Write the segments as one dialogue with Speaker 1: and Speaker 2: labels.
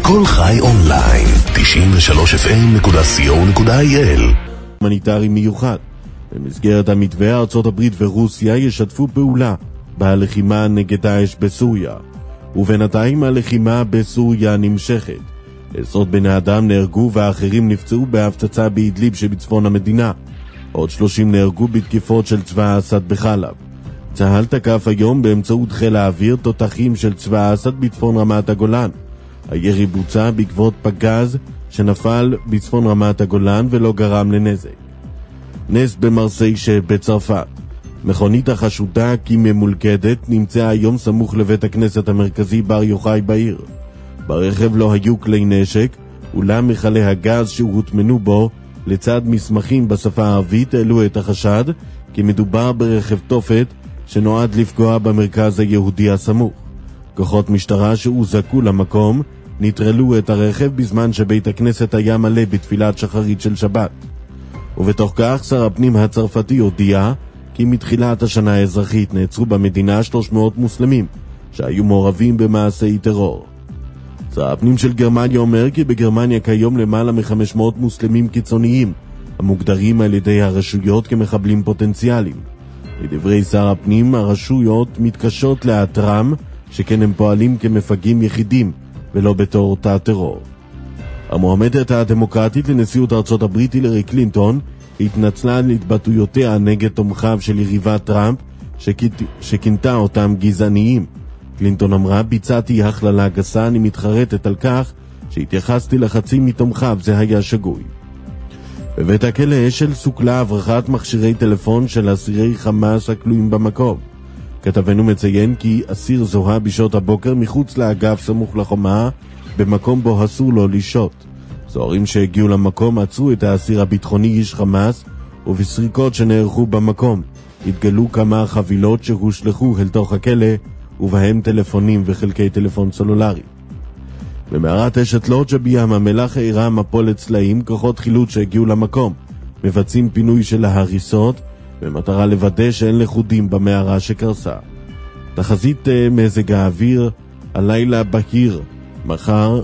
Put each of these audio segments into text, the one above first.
Speaker 1: כל חי אונליין, 93fm.co.il.
Speaker 2: הומניטרי מיוחד. במסגרת המתווה, ארצות הברית ורוסיה ישתפו פעולה בלחימה נגד האש בסוריה. ובינתיים הלחימה בסוריה נמשכת. עשרות בני אדם נהרגו ואחרים נפצעו בהפצצה באידליב שבצפון המדינה. עוד 30 נהרגו בתקיפות של צבא אסד בחלב. צה"ל תקף היום באמצעות חיל האוויר תותחים של צבא אסד בצפון רמת הגולן. הירי בוצע בעקבות פגז שנפל בצפון רמת הגולן ולא גרם לנזק. נס במרסיי שבצרפת. מכונית החשודה כי ממולכדת נמצאה היום סמוך לבית הכנסת המרכזי בר יוחאי בעיר. ברכב לא היו כלי נשק, אולם מכלי הגז שהוטמנו בו לצד מסמכים בשפה הערבית העלו את החשד כי מדובר ברכב תופת שנועד לפגוע במרכז היהודי הסמוך. כוחות משטרה שהוזעקו למקום נטרלו את הרכב בזמן שבית הכנסת היה מלא בתפילת שחרית של שבת. ובתוך כך שר הפנים הצרפתי הודיע כי מתחילת השנה האזרחית נעצרו במדינה 300 מוסלמים שהיו מעורבים במעשי טרור. שר הפנים של גרמניה אומר כי בגרמניה כיום למעלה מ-500 מוסלמים קיצוניים המוגדרים על ידי הרשויות כמחבלים פוטנציאליים. לדברי שר הפנים, הרשויות מתקשות לאתרם שכן הם פועלים כמפגעים יחידים ולא בתור תא טרור. המועמדת הדמוקרטית לנשיאות ארצות הברית הילרי קלינטון התנצלה על התבטאויותיה נגד תומכיו של יריבת טראמפ שכינתה אותם גזעניים. קלינטון אמרה, ביצעתי הכללה גסה, אני מתחרטת על כך שהתייחסתי לחצים מתומכיו, זה היה שגוי. בבית הכלא אשל סוכלה הברחת מכשירי טלפון של אסירי חמאס הכלואים במקום. כתבנו מציין כי אסיר זוהה בשעות הבוקר מחוץ לאגף סמוך לחומה במקום בו אסור לו לשהות. סוהרים שהגיעו למקום עצרו את האסיר הביטחוני איש חמאס, ובסריקות שנערכו במקום התגלו כמה חבילות שהושלחו אל תוך הכלא ובהם טלפונים וחלקי טלפון סלולרי. במערת אשת לודג' בים המלח העירה מפולת צלעים, כוחות חילוץ שהגיעו למקום מבצעים פינוי של ההריסות במטרה לוודא שאין לכודים במערה שקרסה. תחזית מזג האוויר הלילה בהיר, מחר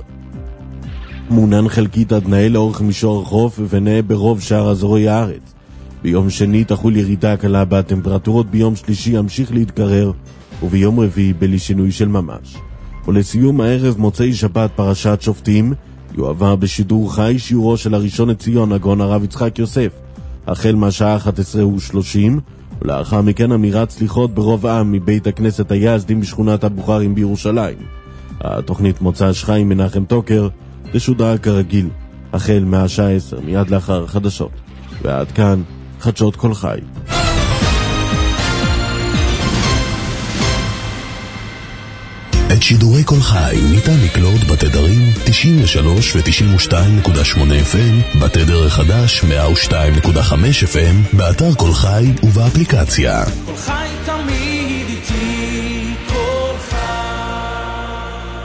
Speaker 2: מונן חלקית עד נאה לאורך מישור החוף ונאה ברוב שאר אזורי הארץ. ביום שני תחול ירידה קלה בטמפרטורות, ביום שלישי ימשיך להתקרר וביום רביעי בלי שינוי של ממש. ולסיום הערב מוצאי שבת פרשת שופטים יועבר בשידור חי שיעורו של הראשון לציון הגאון הרב יצחק יוסף החל מהשעה 11:30, ולאחר מכן אמירת סליחות ברוב עם מבית הכנסת היזדים בשכונת הבוכרים בירושלים. התוכנית מוצא שחי מנחם טוקר תשודר כרגיל החל מהשעה 10 מיד לאחר חדשות. ועד כאן חדשות כל חי.
Speaker 1: את שידורי כל חי ניתן לקלוט בתדרים 93 ו-92.8 FM, בתדר החדש 102.5 FM, באתר כל חי ובאפליקציה. כל חי תמיד איתי, כל חי.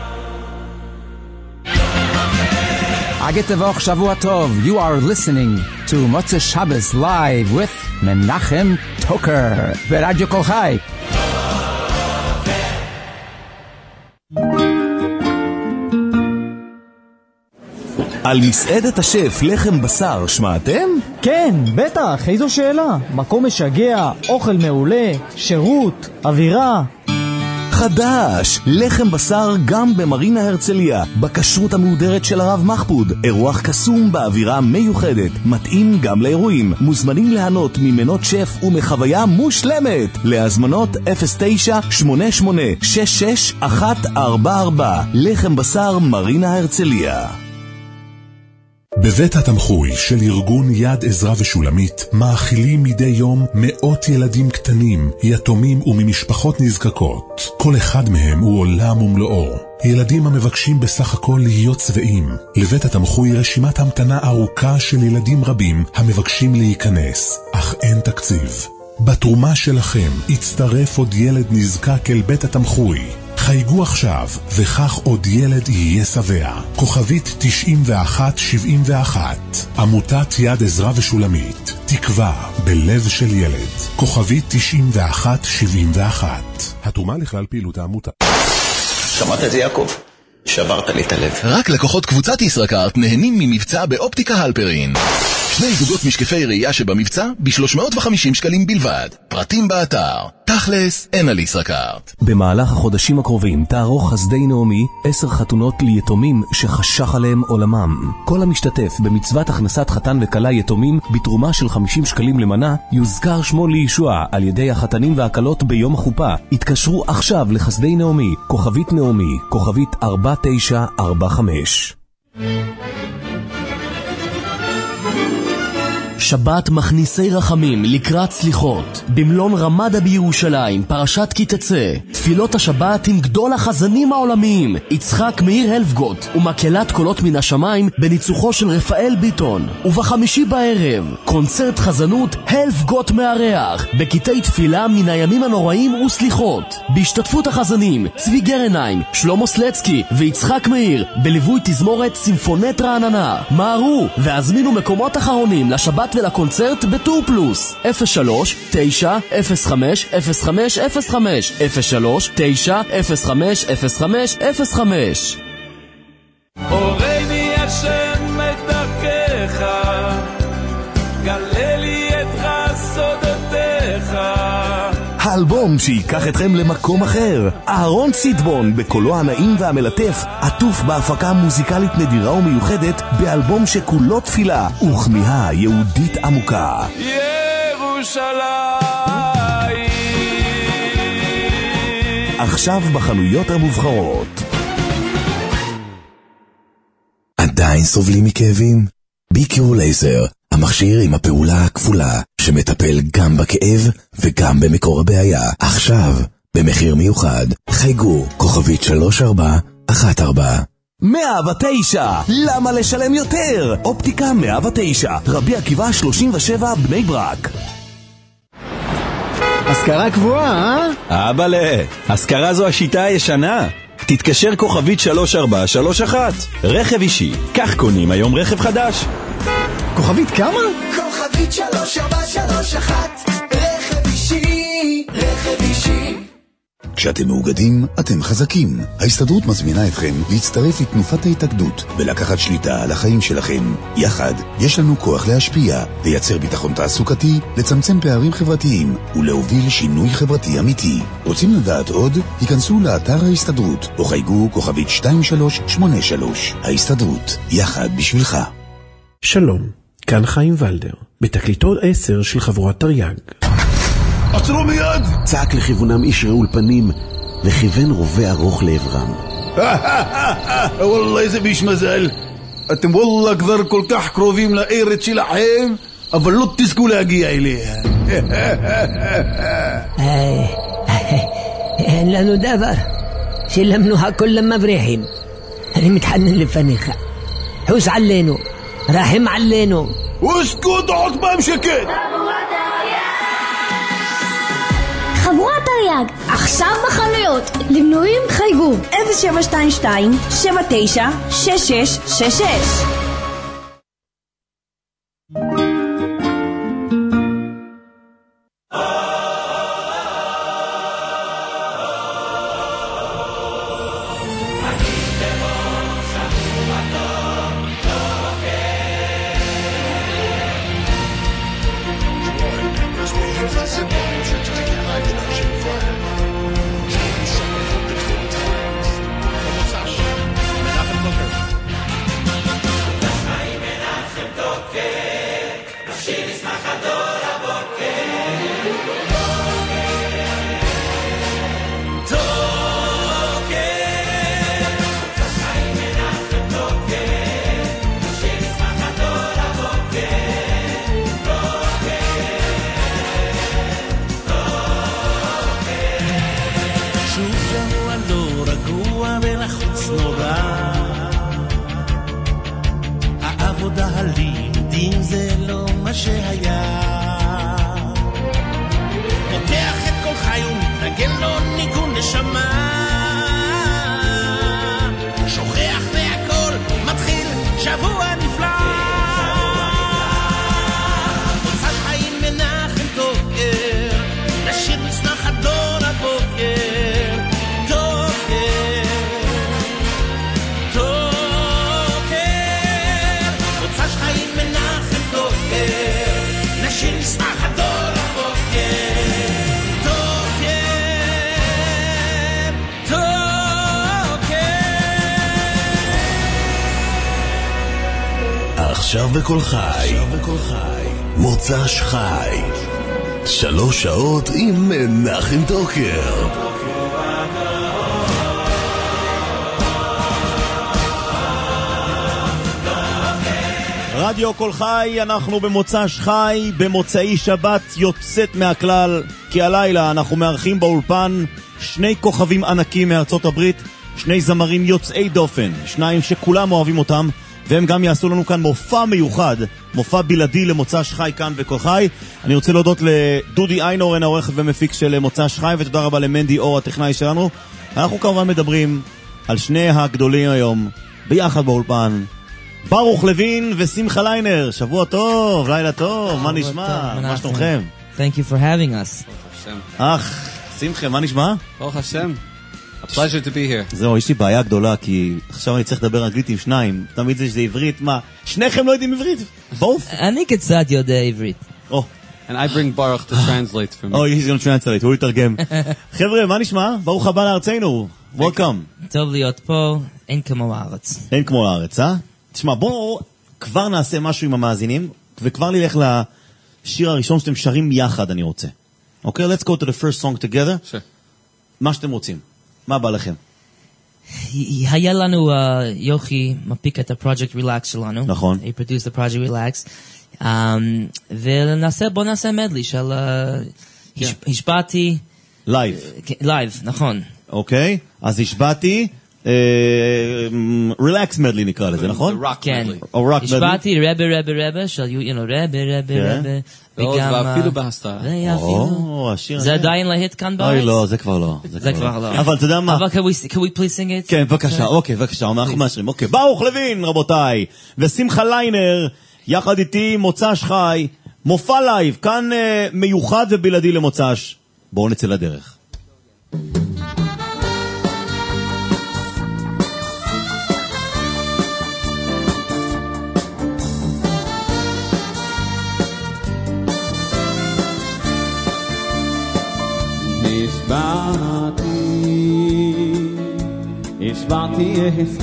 Speaker 3: אגת תבוך שבוע טוב. You are listening to Motzei Shabbos live with מנחם טוקר ברדיו כל חי.
Speaker 4: על מסעדת השף לחם בשר שמעתם?
Speaker 5: כן, בטח, איזו שאלה. מקום משגע, אוכל מעולה, שירות, אווירה.
Speaker 4: חדש, לחם בשר גם במרינה הרצליה, בכשרות המהודרת של הרב מחפוד, אירוח קסום באווירה מיוחדת, מתאים גם לאירועים, מוזמנים ליהנות ממנות שף ומחוויה מושלמת. להזמנות 09-88-66-144, לחם בשר מרינה הרצליה.
Speaker 6: בבית התמחוי של ארגון יד עזרא ושולמית מאכילים מדי יום מאות ילדים קטנים, יתומים וממשפחות נזקקות. כל אחד מהם הוא עולם ומלואו. ילדים המבקשים בסך הכל להיות צבעים. לבית התמחוי רשימת המתנה ארוכה של ילדים רבים המבקשים להיכנס, אך אין תקציב. בתרומה שלכם יצטרף עוד ילד נזקק אל בית התמחוי. חייגו עכשיו, וכך עוד ילד יהיה שבע. כוכבית 9171. עמותת יד עזרא ושולמית. תקווה בלב של ילד. כוכבית 9171. התרומה לכלל פעילות העמותה.
Speaker 7: שמעת את זה יעקב? שברת לי את הלב.
Speaker 1: רק לקוחות קבוצת ישראכרט נהנים ממבצע באופטיקה הלפרין. 2 זוגות משקפי ראייה שבמבצע ב-350 שקלים בלבד. פרטים באתר. תכלס, אין על ישראכרט.
Speaker 4: במהלך החודשים הקרובים תערוך חסדי נעמי 10 חתונות ליתומים שחשך עליהם עולמם. כל המשתתף במצוות הכנסת חתן וכלה יתומים בתרומה של 50 שקלים למנה יוזכר שמו לישוע על ידי החתנים והקלות ביום החופה. התקשרו עכשיו לחסדי נעמי, כוכבית נעמי, כוכבית 4945.
Speaker 8: שבת מכניסי רחמים לקראת סליחות במלון רמדה בירושלים, פרשת כי תצא. תפילות השבת עם גדול החזנים העולמיים יצחק מאיר הלפגוט ומקהלת קולות מן השמיים בניצוחו של רפאל ביטון. ובחמישי בערב קונצרט חזנות הלפגוט מארח בקטעי תפילה מן הימים הנוראים וסליחות בהשתתפות החזנים צבי גרניים, שלמה סלצקי ויצחק מאיר בליווי תזמורת סימפונט רעננה. מהרו והזמינו מקומות אחרונים לשבת ולקונצרט בטור פלוס 03-905-0505 03-905-0505.
Speaker 9: הורני השם את דרכך, גלה לי את חסודותיך.
Speaker 4: האלבום שיקח אתכם למקום אחר. אהרון ציטבון בקולו הנעים והמלטף עטוף בהפקה מוזיקלית נדירה ומיוחדת באלבום שכולו תפילה וכמיהה יהודית עמוקה.
Speaker 9: ירושלים
Speaker 4: עכשיו בחנויות המובחרות.
Speaker 1: עדיין סובלים מכאבים? ביקיור לייזר, המכשיר עם הפעולה הכפולה שמטפל גם בכאב וגם במקור הבעיה. עכשיו במחיר מיוחד. חייגו כוכבית 3414.
Speaker 4: 109. למה לשלם יותר? אופטיקה 109, רבי עקיבא 37 בני ברק.
Speaker 5: השכרה קבועה,
Speaker 7: אבאלה, השכרה זו השיטה הישנה. תתקשר כוכבית 3431. רכב אישי, כך קונים היום רכב חדש.
Speaker 5: כוכבית כמה?
Speaker 10: כוכבית 3431. רכב אישי, רכב אישי.
Speaker 11: כשאתם מאוגדים, אתם חזקים. ההסתדרות מזמינה אתכם להצטרף לתנופת ההתאגדות ולקחת שליטה על החיים שלכם. יחד, יש לנו כוח להשפיע, לייצר ביטחון תעסוקתי, לצמצם פערים חברתיים ולהוביל שינוי חברתי אמיתי. רוצים לדעת עוד? היכנסו לאתר ההסתדרות או חייגו כוכבית 2383. ההסתדרות, יחד בשבילך.
Speaker 12: שלום, כאן חיים ולדר, בתקליטות 10 של חבורת תרי"ג.
Speaker 13: עצרו מיד! צעק לכיוונם איש רעול פנים וכיוון רובה ארוך לעברם.
Speaker 14: וואלה, איזה ביש מזל. אתם וואלה כבר כל כך קרובים לארץ שלכם, אבל לא תזכו להגיע אליה.
Speaker 15: אין לנו דבר, שילמנו הכל למבריחים. אני מתחנן לפניך, חוס עלינו, רחם עלינו.
Speaker 14: וסקוט עוד פעם שקט.
Speaker 16: חבורת תרי"ג, עכשיו בחנויות. למנויים חייגו 0722-796666.
Speaker 4: עכשיו בכל חי, מוצ"ש חי, 3 שעות עם מנחם טוקר.
Speaker 2: רדיו כל חי, אנחנו במוצ"ש חי, במוצאי שבת יוצאת מהכלל, כי הלילה אנחנו מארחים באולפן 2 כוכבים ענקים מארצות הברית, 2 זמרים יוצאי דופן, 2 שכולם אוהבים אותם, והם גם יעשו לנו כאן מופע מיוחד, מופע בלעדי למוצ"ש חי כאן בכל חי. אני רוצה להודות לדודי איינורן, העורך ומפיק של מוצ"ש חי, ותודה רבה למנדי אור, הטכנאי שלנו. אנחנו כמובן מדברים על 2 הגדולים היום, ביחד באולפן. ברוך לוין ושמחה ליינר, שבוע טוב, לילה טוב, מה נשמע? מה שלומכם?
Speaker 17: Thank you for having us.
Speaker 2: שמחה, מה נשמע?
Speaker 18: ברוך השם. A pleasure to be here.
Speaker 2: זהו, יש לי בעיה גדולה, כי עכשיו אני צריך לדבר אנגלית עם 2, תמיד זה עברית, מה? שניכם לא יודעים עברית? both?
Speaker 17: אני קצת יודע עברית.
Speaker 18: And I bring Baruch to translate for me.
Speaker 2: Oh, he's going to translate, הוא יתרגם. חבר'ה, מה נשמע? ברוך הבא לארצנו, welcome.
Speaker 17: טוב להיות פה, אין כמו לארץ.
Speaker 2: אין כמו לארץ, תשמע, בואו כבר נעשה משהו עם המאזינים, וכבר נלך לשיר הראשון שאתם שרים יחד, אני רוצה. אוקיי? Let's go to the first song together.
Speaker 18: Sure.
Speaker 2: מה שאתם רוצים. מה בא לכם?
Speaker 17: היה לנו יוכי מפיק את הפרויקט רילקס שלנו.
Speaker 2: נכון.
Speaker 17: He produced the project רילקס. בוא נעשה מדלי של השבעתי.
Speaker 2: לייב.
Speaker 17: לייב, נכון.
Speaker 2: אוקיי, אז השבעתי. רילקס מדלי נקרא לזה, נכון?
Speaker 17: כן. השבעתי רבה של רבה
Speaker 18: ואפילו בהסתרה.
Speaker 17: זה עדיין להיט כאן בארץ?
Speaker 2: אוי לא, זה כבר לא.
Speaker 17: זה כבר לא.
Speaker 2: אבל אתה יודע מה?
Speaker 17: אבל can we please sing it?
Speaker 2: כן, בבקשה, אוקיי, בבקשה, אנחנו מאשרים. אוקיי, ברוך לוין, רבותיי, ושמחה ליינר, יחד איתי מוצ"ש חי, מופע לייב, כאן מיוחד ובלעדי למוצ"ש. בואו נצא לדרך.
Speaker 19: השבעתי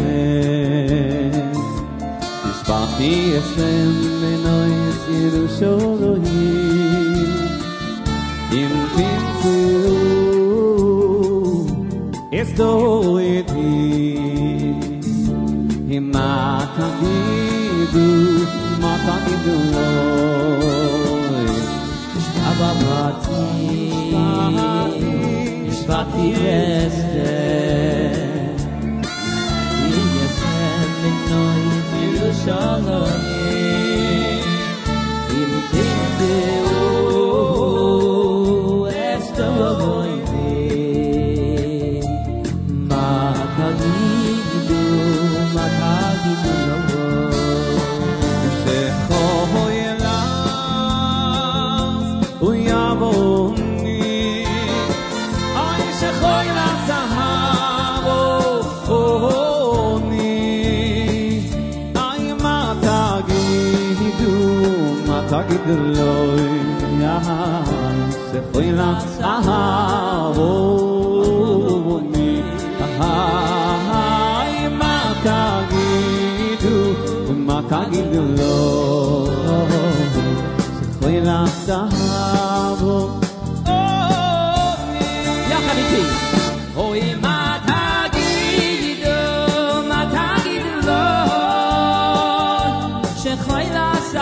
Speaker 19: אסם מנויס ירושלים אם תמצאו אסתו איתי אם מה תגידו השבעתי אסם Shalom, im Tinteu estoy matagidu lo shechoyelas uyavoni ay shechoyelas zahavo תגיד לו שפוי לך אהבוני מה תגידו לו שפוי לך אהבוני יחד איתי אוי מה תגידו לו שפוי לך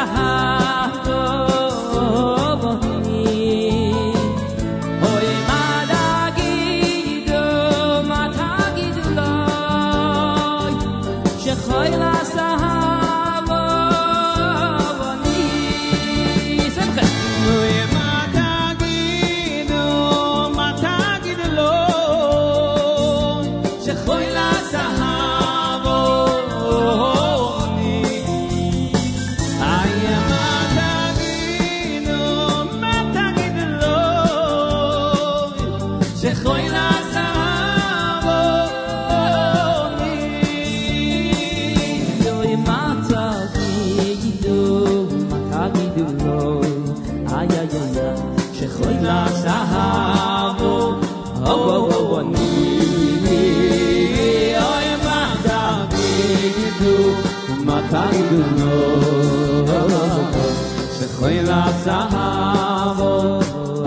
Speaker 19: תגידו לו Oy la sahavo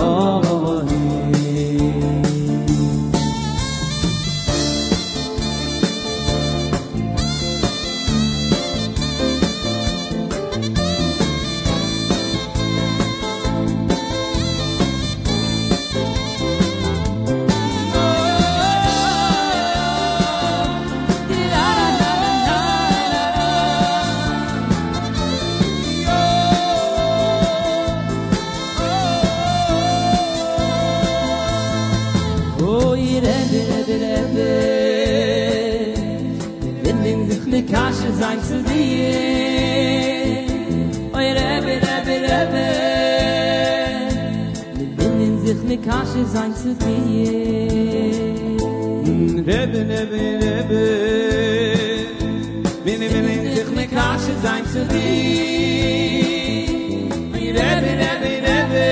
Speaker 19: Kasche sein zu dir Oy Rebbe, Rebbe, Rebbe Wir binden sich ne Kasche sein zu dir Rebbe, Rebbe, Rebbe Wir binden sich ne Kasche sein zu dir Oy Rebbe, Rebbe, Rebbe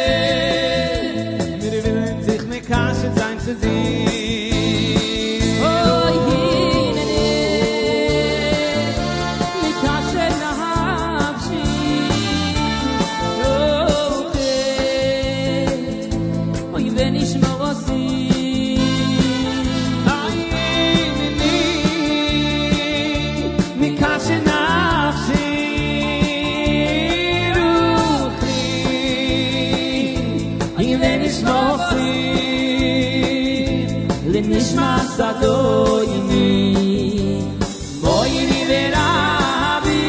Speaker 19: Wir binden sich ne Kasche sein zu dir נשמע סדויני בואי ורבי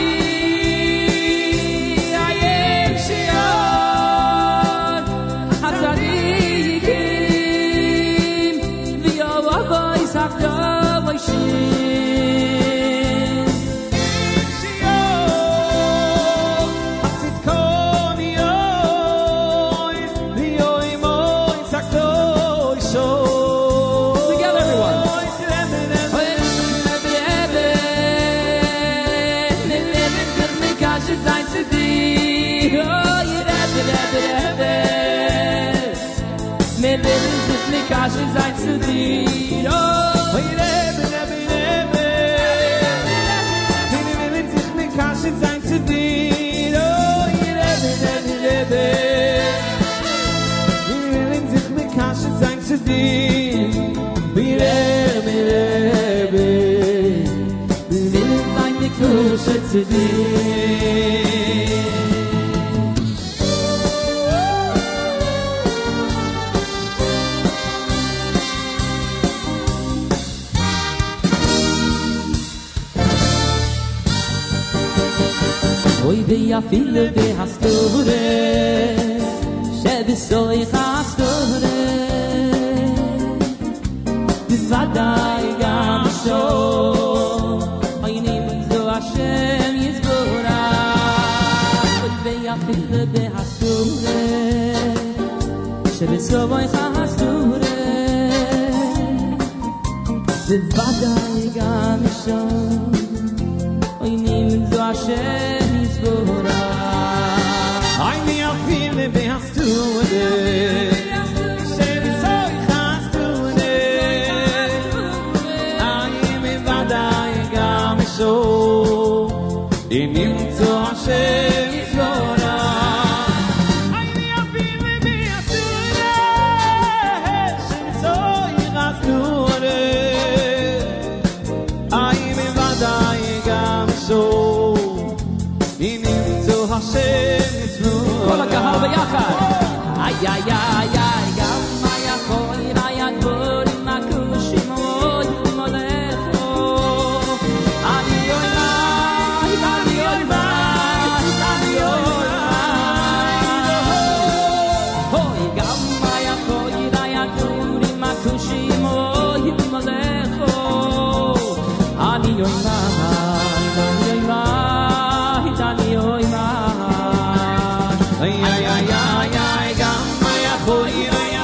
Speaker 19: איים שיון הצדיקים ויואבוי סחדו שיר שיון הצדקון יויס ויואי מוי סחדו שור Mir will sich nicht Kasche sein zu dir Oh, Rebbe, Rebbe, Rebbe Mir will sich nicht Kasche sein zu dir Oh, Rebbe, Rebbe, Rebbe Mir will sich nicht Kasche sein zu dir Rebbe, Rebbe Mir will sein nicht Kasche zu dir Oy be afile be hastore shebesoy hastore bivadai gam sho oy nim zo Hashem yizbora Oy be afile be hastore shebesoy hastore bivadai gam sho oy nim zo Hashem I me a feel it has to it Say so it has to it I am in vadai gam so in him to Hashem is Lord I me a feel it has to it Say so it has to it I am in vadai gam so Hashem Yisroel כל הקהל ביחד איי איי איי איי גם מה יכול יראה דבורים מקושים עוד מולכו אני אוי מאי אני אוי מאי אני אוי מאי אוי גם מה יכול יראה דבורים מקושים עוד מולכו אני אוי מאי אני אוי מאי Ay ay ay ay ay, gamma ya khoy ya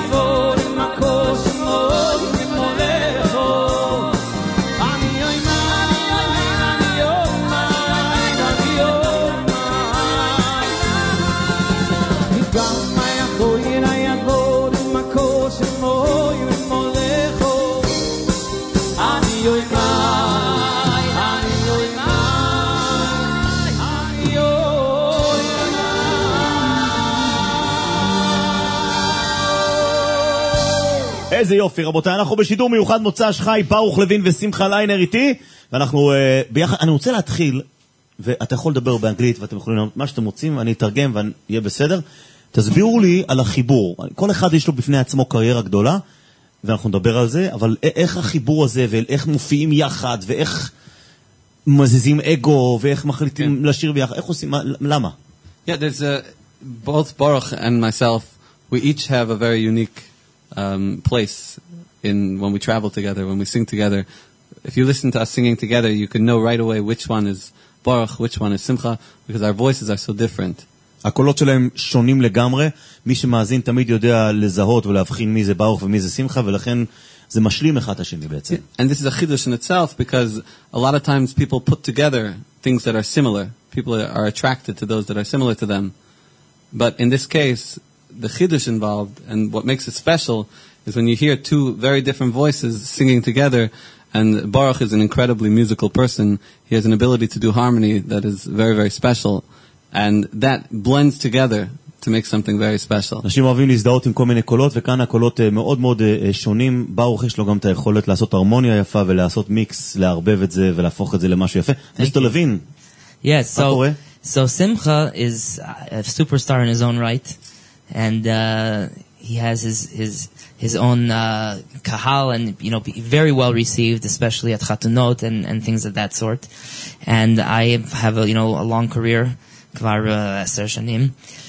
Speaker 20: איזה יופי, רבותיי, אנחנו בשידור מיוחד מוצ"ש חי, ברוך לוין ושמחה ליינר איתי, ואנחנו ביחד, אני רוצה להתחיל, ואתה יכול לדבר באנגלית, ואתם יכולים לומר מה שאתם רוצים, אני אתרגם ויהיה בסדר. תסבירו לי על החיבור. כל אחד יש לו בפני עצמו קריירה גדולה, ואנחנו נדבר על זה, אבל איך החיבור הזה, ואיך מופיעים יחד, ואיך מזיזים אגו, ואיך מחליטים לשיר ביחד, איך עושים, למה?
Speaker 18: Yeah, there's both Baruch and myself, we each have a very unique place in when we travel together, when we sing together. If you listen to us singing together, you can know right away which one is Baruch, which one is Simcha, because our voices are so different.
Speaker 20: הקולות שלהם שונים לגמרי, מי שמאזין תמיד יודע לזהות ולהבחין מי זה ברוך ומי זה שמחה, ולכן זה משלים אחד השני בעצם.
Speaker 18: And this is a chidush in itself, because a lot of times people put together things that are similar. People are attracted to those that are similar to them. But in this case, the chidush involved, and what makes it special, is when you hear two very different voices singing together, and Baruch is an incredibly musical person. He has an ability to do harmony that is very, very special. And that blends together to make something very special.
Speaker 20: אנשים אוהבים להזדהות עם כל מיני קולות, וכאן הקולות מאוד מאוד שונים. ברוך יש לו גם את היכולת לעשות הרמוניה יפה, ולעשות מיקס, להרבב את זה, ולהפוך את זה למשהו יפה. מיסטר לוין.
Speaker 17: Yes, so Simcha is a superstar in his own right, and he has his own kahal, and very well received, especially at Chatunot and things of that sort. And I have a long career, כבר 10 שנים.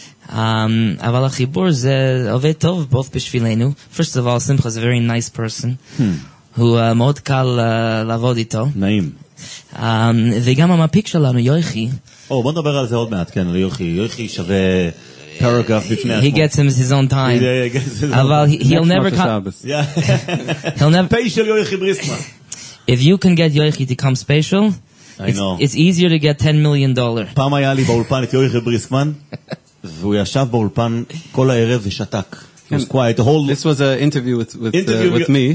Speaker 17: אבל החיבור זה עובד טוב, both בשבילנו. First of all, Simcha is a very nice person, הוא מאוד קל לעבוד איתו.
Speaker 20: נעים.
Speaker 17: וגם המפיק שלנו, יוחי.
Speaker 20: בוא נדבר על זה עוד מעט, כן, יוחי. יוחי שווה paragraph בפני עצמו.
Speaker 17: He gets his own time. אבל he'll never come. He'll never.
Speaker 20: פי של יוחי בריסקמן.
Speaker 17: If you can get יוחי to come special, it's easier to get $10 million.
Speaker 20: פעם היה לי באולפן את יוחי בריסקמן, והוא ישב באולפן כל הערב ושתק. It was quiet.
Speaker 18: This was an interview with me.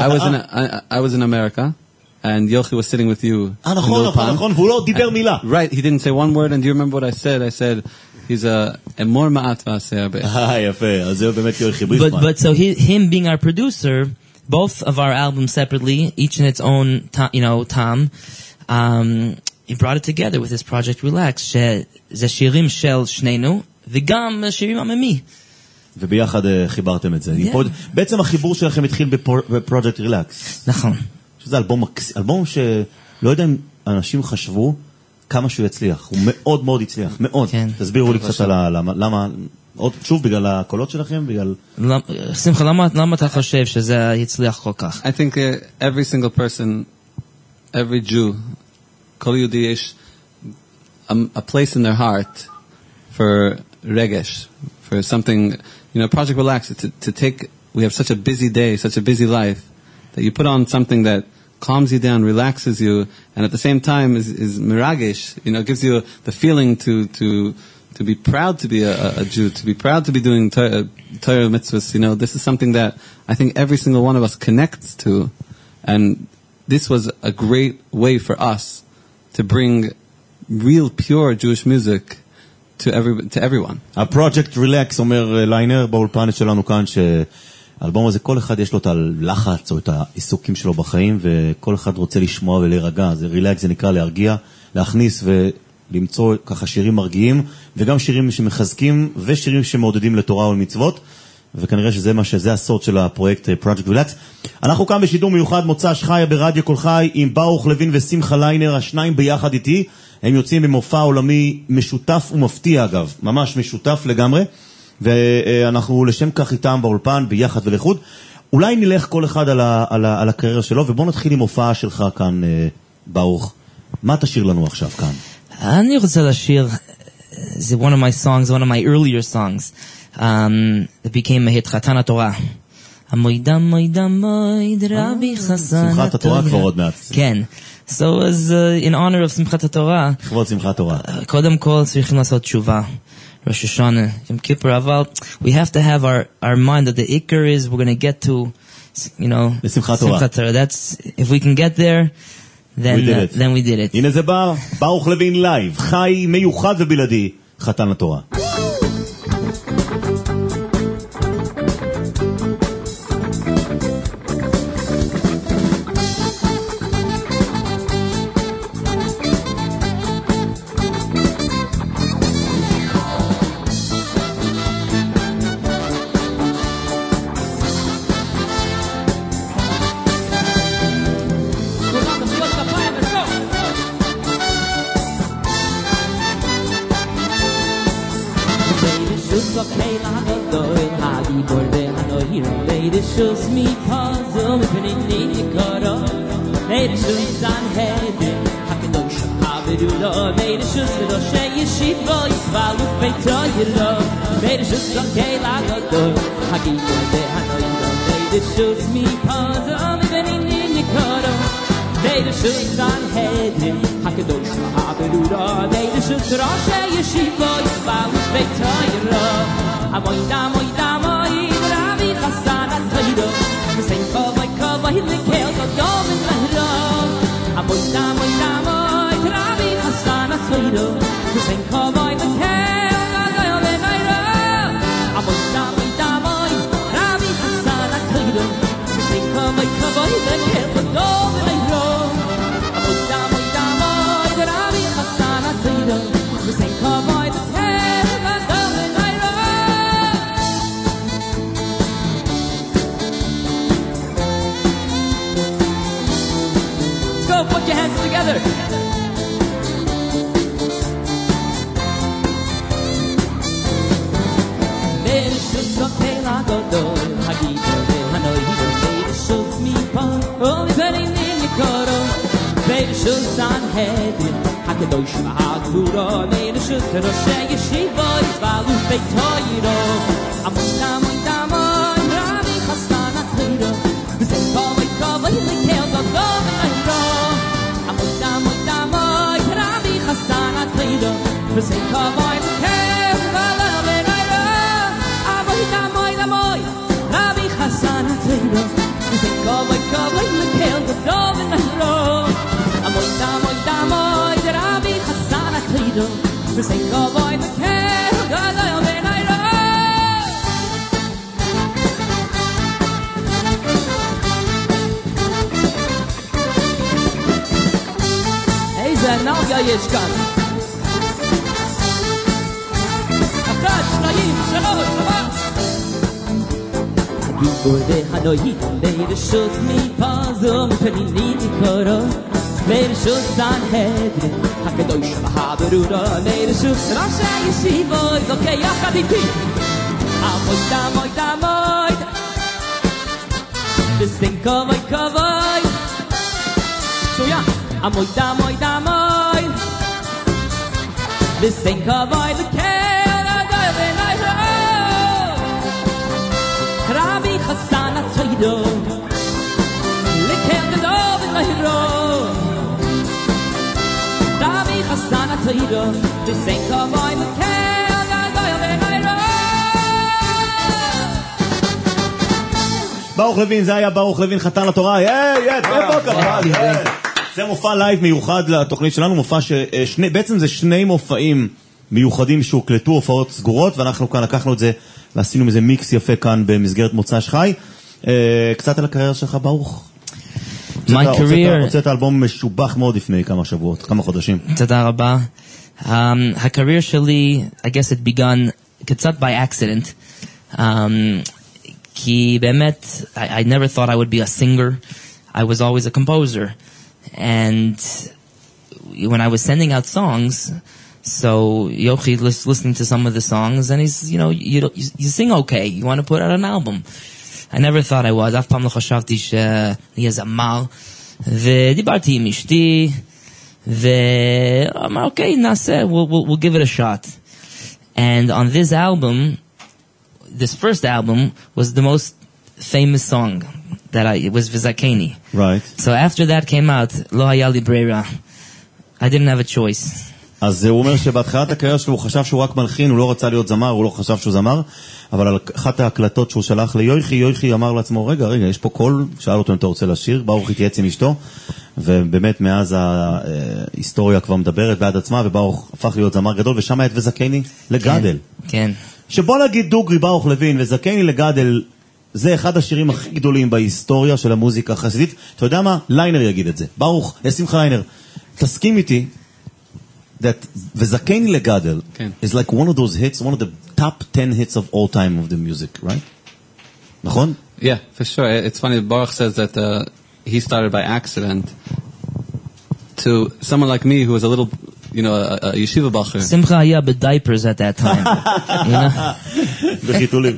Speaker 18: I was in America. And Yochi was sitting with you.
Speaker 20: נכון, והוא לא דיבר מילה.
Speaker 18: Right, he didn't say one word, and do you remember what I said? I said, he's a more ma'at v'aseh הרבה.
Speaker 20: יפה, אז זה באמת יוחי בריסקמן.
Speaker 17: But so him being our producer, both of our albums separately, each in its own time, he brought it together with his project Relax, שזה שירים של שנינו, וגם שירים עממי.
Speaker 20: וביחד חיברתם את זה. בעצם החיבור שלכם התחיל בפרויקט רילקס.
Speaker 17: נכון.
Speaker 20: שזה אלבום שלא יודע אם אנשים חשבו כמה שהוא יצליח. הוא מאוד מאוד הצליח, מאוד. תסבירו לי קצת על למה, שוב בגלל הקולות שלכם, בגלל...
Speaker 17: שמחה, למה אתה חושב שזה יצליח כל כך?
Speaker 18: I think every single person, every Jew, כל יהודי יש a place in their heart for regesh, for something, Project Relax, to take, we have such a busy day, such a busy life, that you put on something that calms you down, relaxes you, and at the same time is miragesh, gives you the feeling to be proud to be a Jew, to be proud to be doing Torah mitzvahs. This is something that I think every single one of us connects to, and this was a great way for us to bring real pure Jewish music to everyone.
Speaker 20: Project Relax, אומר ליינר באולפן שלנו כאן, האלבום הזה, כל אחד יש לו את הלחץ או את העיסוקים שלו בחיים, וכל אחד רוצה לשמוע ולהירגע. זה רילקס, זה נקרא להרגיע, להכניס ולמצוא ככה שירים מרגיעים, וגם שירים שמחזקים, ושירים שמעודדים לתורה ולמצוות, וכנראה שזה הסוד של הפרויקט Project Relax. אנחנו כאן בשידור מיוחד מוצ"ש חי ברדיו כל חי, עם ברוך לוין ושמחה ליינר, השניים ביחד איתי. הם יוצאים במופע עולמי משותף ומפתיע אגב, ממש משותף לגמרי. ואנחנו לשם כך איתם באולפן, ביחד ולחוד. אולי נלך כל אחד על הקריירה שלו, ובואו נתחיל עם הופעה שלך כאן, ברוך. מה תשאיר לנו עכשיו כאן?
Speaker 17: אני רוצה לשיר, זה one of my songs, one of my earlier songs, that became a hit, חתן התורה. המויד רבי חסן.
Speaker 20: שמחת התורה כבר עוד מעט.
Speaker 17: כן. So as in honor of שמחת התורה.
Speaker 20: לכבוד שמחת התורה.
Speaker 17: קודם כל צריכים לעשות תשובה. Rosh Hashanah, Yom Kippur, Aval, we have to have our mind that the Iker is, we're going to get to,
Speaker 20: Simchat Torah.
Speaker 17: That's, if we can get there, then we did it.
Speaker 20: הנה זה בא, ברוך לוין לייב, חי מיוחד ובלעדי, חתן התורה.
Speaker 19: so kayla godoy hagi borde hanoy leide shus mi puzzle in the koro leide shus an head hakedosh haberulo leide shus do shay shivo isvalu beitoyro leide shus so kayla godoy hagi borde hanoy leide shus mi puzzle in the koro leide shus an head hakedosh haberulo leide shus do shay shivo isvalu beitoyro amoy damoy ravi khasana tayro sen kovay le kel godom lahro amoy damoy ravi khasana tayro sen kovay le kel godom lahro amoy damoy ravi khasana tayro sen kovay le kel godom lahro amoy damoy ravi khasana tayro sen kovay le put your hands together. Leide shus so kayla godoy hagi borde hanoy leide shus mi pan only penny in the koro leide shus an head hakedosh haguro leide shus do shay shivo isvalu beitoyro amoy ravi khasana tayro sen kovay le kel godom Hasana Tayro, Sen Kavoy, Kel, Valame Nairo, Amoy Damoy, Ravi Hasana Tayro, Sen Kavoy, Kel, Godom Nairo, Amoy Damoy, Ravi Hasana Tayro, Sen Kavoy, Kel, Godom Nairo. Now יש כאן אחת, שניים, שלוש, בורדה הנוהית לרשות מפזו מפניני נקורו לרשות סנהדרין הקדוש והברורו לרשות ראשי ישיבות אוקיי יחד איתי עמוד וסן כבוי צוין עמוד וסן כבוי לקל הגוי ונאירו רבי חסן הצוידו לקל גדול ונאירו רבי חסן הצוידו וסן כבוי לקל הגוי ונאירו
Speaker 20: ברוך לוין, זה היה ברוך לוין חתן לתורה. איפה קבל? זה מופע לייב מיוחד לתוכנית שלנו, מופע בעצם זה שני מופעים מיוחדים שהוקלטו, הופעות סגורות, ואנחנו כאן לקחנו את זה ועשינו איזה מיקס יפה כאן במסגרת מוצא שחי. קצת על הקריירה שלך, ברוך. הוצאת אלבום משובח מאוד לפני כמה שבועות, כמה חודשים.
Speaker 17: תודה רבה. הקריירה שלי, I guess it began קצת by accident. כי באמת, I never thought I would be a singer. I was always a composer. And when I was sending out songs, so Yochi listening to some of the songs, and he's, you sing okay. You want to put out an album. I never thought I was. אף פעם לא חשבתי שאני זמר. ודיברתי עם אשתי, ואמר, okay, נעשה, we'll give it a shot. And on this album, this first album was the most famous song it was Vizakeni.
Speaker 20: Right.
Speaker 17: So after that came out, Lo Haya Li Breira. I didn't have a choice.
Speaker 20: אז הוא אומר שבהתחלת הקריירה שלו הוא חשב שהוא רק מלחין, הוא לא רצה להיות זמר, הוא לא חשב שהוא זמר, אבל על אחת ההקלטות שהוא שלח ליוחי אמר לעצמו, רגע, יש פה קול, שאל אותו אם אתה רוצה לשיר, ברוך התייעץ עם אשתו, ובאמת מאז ההיסטוריה כבר מדברת בעד עצמה, וברוך הפך להיות זמר גדול, ושם היה את וזקני לגדל.
Speaker 17: כן.
Speaker 20: שבוא נגיד דוגרי, ברוך לוין, וזקני לגדל, זה אחד השירים הכי גדולים בהיסטוריה של המוזיקה החסידית. אתה יודע מה? ליינר יגיד את זה. ברוך, שמחה ליינר, תסכים איתי, that וזקני לגדל is like one of those hits, one of the top 10 hits of all time of the music, right? נכון?
Speaker 18: Yeah, for sure. It's funny, Baruch says that he started by accident. To someone like me who was a little you know, a yeshiva bacher.
Speaker 17: Simcha היה בdiapers at that time. You know?
Speaker 20: בחיתולים.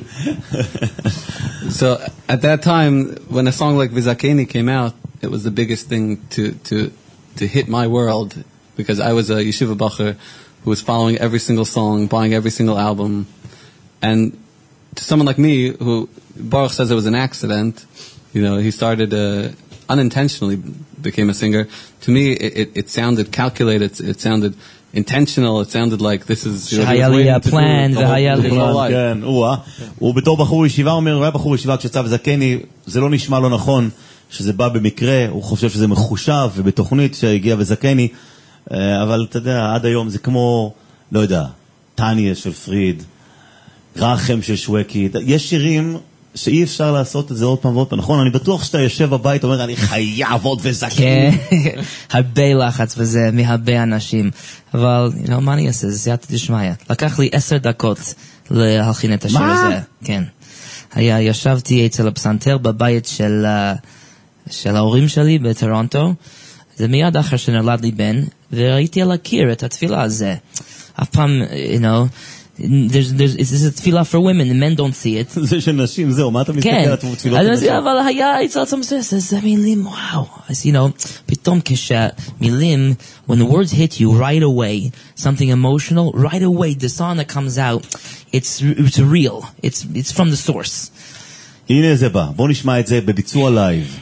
Speaker 18: So at that time, when a song like Vizakeni came out, it was the biggest thing to hit my world, because I was a yeshiva bacher who was following every single song, buying every single album. And to someone like me, who Baruch says it was an accident, you know, he started unintentionally became a singer. To me, it sounded calculated, it sounded intentional, it sounded like this is...
Speaker 17: שהיה לי הפלן, והיה לי...
Speaker 20: כן, הוא בתור בחור ישיבה אומר, הוא היה בחור ישיבה כשיצא וזקני, זה לא נשמע לא נכון, שזה בא במקרה, הוא חושב שזה מחושב ובתוכנית שהגיע וזקני, אבל אתה יודע, עד היום זה כמו, לא יודע, טניה של פריד, רחם של שווקי, יש שירים שאי אפשר לעשות את זה עוד פעם ועוד פעם, נכון? אני בטוח שאתה יושב בבית, אומר, אני חייב עוד וזקני.
Speaker 17: כן, הרבה לחץ וזה, מהרבה אנשים, אבל, מה אני אעשה? זה סייעתא דשמיא. לקח לי 10 דקות להלחין את השיר הזה. כן. ישבתי אצל הפסנתר בבית של ההורים שלי בטורונטו, זה מיד אחר שנולד לי בן, וראיתי על הקיר את התפילה הזה. אף פעם, it's a תפילה for women, and men don't see it.
Speaker 20: זה של נשים, זהו, מה אתה מסתכל על תפילות של נשים?
Speaker 17: אבל היה, אצל עצמם זה מילים, וואו. אז, פתאום כשמילים, when the words hit you right away, something emotional, right away, the song that comes out, it's real. It's from the source.
Speaker 20: הנה זה בא, בוא נשמע את זה בביצוע לייב.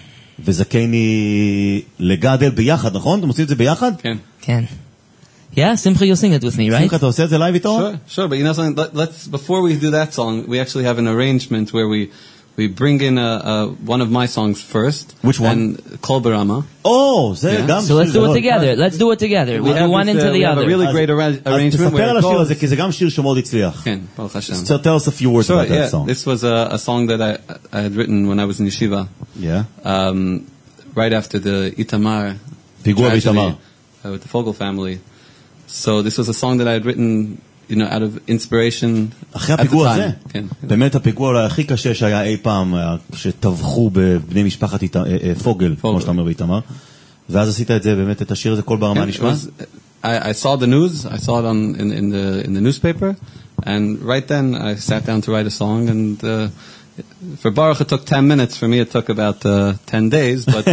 Speaker 20: וזקני לגדל ביחד, נכון? אתם עושים את זה ביחד?
Speaker 18: כן.
Speaker 17: כן. Yeah, Simcha, you'll sing it with me, right?
Speaker 20: Simcha, אתה עושה את זה לייב איתו?
Speaker 18: Sure, but you know something, before we do that song, we actually have an arrangement where we bring in one of my songs first.
Speaker 20: Which one?
Speaker 18: And Kol Barama.
Speaker 20: Oh, זה גם.
Speaker 17: So let's do it together. Let's do it together. We do one into the other.
Speaker 18: We have a really great arrangement.
Speaker 20: אז תספר על השיר הזה, כי זה גם שיר שמאוד הצליח.
Speaker 18: כן, ברוך השם.
Speaker 20: So tell us a few words about that song.
Speaker 18: This was a song that I had written when I was in yeshiva.
Speaker 20: Yeah.
Speaker 18: Right after the Itamar
Speaker 20: tragedy
Speaker 18: with the Fogel family. So this was a song that I had written, out of inspiration
Speaker 20: אחרי הפיגוע הזה, באמת הפיגוע אולי הכי קשה שהיה אי פעם, שטבחו בבני משפחת פוגל, כמו שאתה אומר באיתמר, ואז עשית את זה, באמת את השיר הזה, כל ברמה נשמע?
Speaker 18: I saw the news, I saw it in the newspaper, and right then I sat down to write a song, and for Baruch it took 10 minutes, for me it took about 10 days, but